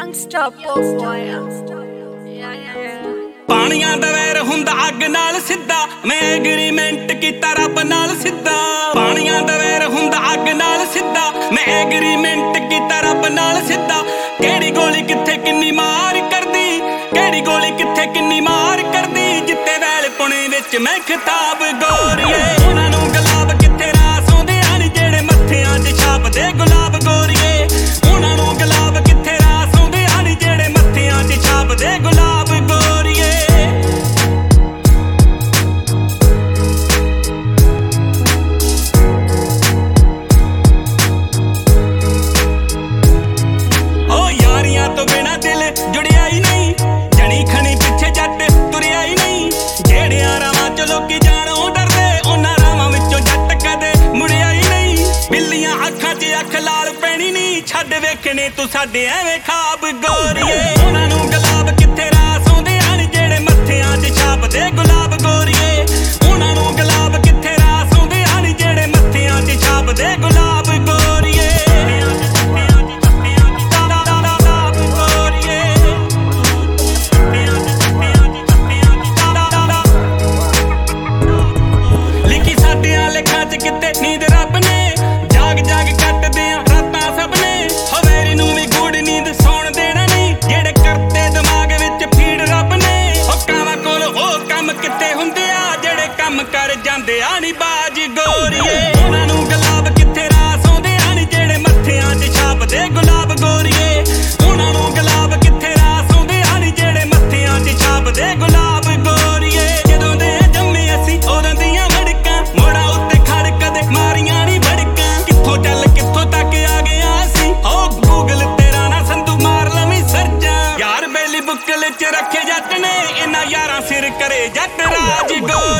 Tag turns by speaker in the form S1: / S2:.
S1: Unstoppable boy.
S2: ਪਾਣੀਆਂ ਦਾ ਵੈਰ ਹੁੰਦਾ ਅੱਗ ਨਾਲ ਸਿੱਧਾ, ਮੈਂ ਐਗਰੀਮੈਂਟ ਕੀਤਾ ਰੱਬ ਨਾਲ ਸਿੱਧਾ। ਪਾਣੀਆਂ ਦਾ ਵੈਰ ਹੁੰਦਾ ਅੱਗ ਨਾਲ ਸਿੱਧਾ, ਮੈਂ ਐਗਰੀਮੈਂਟ ਕੀਤਾ ਰੱਬ ਨਾਲ ਸਿੱਧਾ। ਕਿਹੜੀ ਗੋਲੀ ਕਿੱਥੇ ਕਿੰਨੀ ਮਾਰ ਕਰਦੀ, ਕਿਹੜੀ ਗੋਲੀ ਕਿੱਥੇ ਕਿੰਨੀ ਮਾਰ ਕਰਦੀ। ਜਿੱਤੇ ਵੈਲ ਪੁਣੇ ਵਿੱਚ ਮੈਂ ਖਿਤਾਬ ਗੋਰੀਏ। ਉਹਨਾਂ ਨੂੰ ਗੁਲਾਬ ਕਿੱਥੇ ਰਾਸ ਆਉਂਦੇ ਹਨ, ਜਿਹੜੇ ਮੱਥਿਆਂ 'ਚ ਛਾਪਦੇ ਗੁਲਾਬ ਗੋਰੀਏ। ਉਹਨਾਂ ਨੂੰ ਗੁਲਾਬ ਕਿੱਥੇ ਰਾਸ ਆਉਂਦੇ ਹਨ, ਜਿਹੜੇ ਮੱਥਿਆਂ 'ਚ ਛਾਪਦੇ ਗੁਲਾਬ ਗੋਰੀਏ। ਤੋਂ ਬਿਨਾ ਦਿਲ ਜੁੜਿਆ ਹੀ ਨਹੀਂ, ਜਣੀ ਖਣੀ ਪਿੱਛੇ ਜੱਟ ਤੁਰਿਆ ਹੀ ਨਹੀਂ। ਜਿਹੜਿਆਂ ਰਾਵਾਂ 'ਚ ਲੋਕੀ ਜਾਣੋਂ ਡਰਦੇ, ਉਹਨਾਂ ਰਾਵਾਂ ਵਿੱਚੋਂ ਜੱਟ ਕਦੇ ਮੁੜਿਆ ਹੀ ਨਹੀਂ। ਬਿੱਲੀਆਂ ਅੱਖਾਂ 'ਚ ਅੱਖ ਲਾਲ ਪੈਣੀ ਨਹੀਂ, ਛੱਡ ਵੇਖਣੇ ਤੂੰ ਸਾਡੇ ਐਵੇਂ ਖਾਬ ਗੋਰੀਏ। ਉਹਨਾਂ ਨੂੰ ਗੁਲਾਬ ਕਿੱਥੇ ਰਾਸ ਆਉਂਦੇ ਹਨ, ਜਿਹੜੇ ਮੱਥਿਆਂ 'ਚ ਛਾਪਦੇ ਗੁਲਾਬ ਗੋਰੀਏ। ਉਹਨਾਂ ਨੂੰ ਗੁਲਾਬ ਕਿੱਥੇ ਰਾਸ ਆਉਂਦੇ ਹਨ, ਜਿਹੜੇ ਮੱਥਿਆਂ 'ਚ ਛਾਪਦੇ ਗੁਲਾਬ ਗੋਰੀਏ। ਕਿਤੇ ਨੀਂਦ ਰੱਬ ਨੇ ਜਾਗ ਜਾਗ ਕੱਟਦੇ ਆ ਰਾਤਾਂ ਸਭ ਨੇ। ਹਵੇਰੀ ਨੂੰ ਵੀ ਗੂੜ ਨੀਂਦ ਸੌਣ ਦੇਣਾ ਨਹੀਂ, ਜਿਹੜੇ ਕਰਤੇ ਦਿਮਾਗ ਵਿੱਚ ਫੀਡ ਰੱਬ ਨੇ। ਉਹ ਕਾਵਾਂ ਕੋਲ ਉਹ ਕੰਮ ਕਿੱਥੇ ਹੁੰਦੇ ਆ, ਜਿਹੜੇ ਕੰਮ ਕਰ ਜਾਂਦੇ ਆ ਨੀ ਬਾਜ ਗੋਰੀਏ। ਉਹਨਾਂ ਨੂੰ ਗੁਲਾਬ ਕਿੱਥੇ ਰਾਸ ਆਉਂਦੇ ਹਨ, ਜਿਹੜੇ ਮੱਥਿਆਂ 'ਚ ਛਾਪਦੇ ਗੁਲਾਬ ਗੋਰੀਏ। ਉਹਨਾਂ ਨੂੰ ਗੁਲਾਬ ਕਿੱਥੇ ਰਾਸ ਆਉਂਦੇ ਹਨ, ਜਿਹੜੇ ਮੱਥਿਆਂ 'ਚ ਛਾਪਦੇ ਗੁਲਾਬ ਗੋਰੀਏ। ਜਦੋਂ ਦੇ ਜੰਮੇ ਅਸੀਂ ਉਦੋਂ ਦੀਆਂ ਵੜਕਾਂ, ਮੋੜਾ ਉੱਤੇ ਮਾਰੀਆਂ ਨੀ ਵੜਕਾਂ। ਕਿੱਥੋਂ ਚੱਲ ਕਿੱਥੋਂ ਤੱਕ ਆ ਗਿਆ ਅਸੀਂ, ਓ ਗੂਗਲ ਤੇਰਾ ਨਾ ਸੰਧੂ ਮਾਰ ਲਵੀਂ ਸਰਜਾਂ। ਯਾਰ ਬੇਲੀ ਬੁੱਕਲ 'ਚ ਰੱਖੇ ਜੱਟ ਨੇ, ਇਹਨਾਂ ਯਾਰਾਂ ਸਿਰ ਕਰੇ ਜੱਟ ਰਾਜ ਗੋ।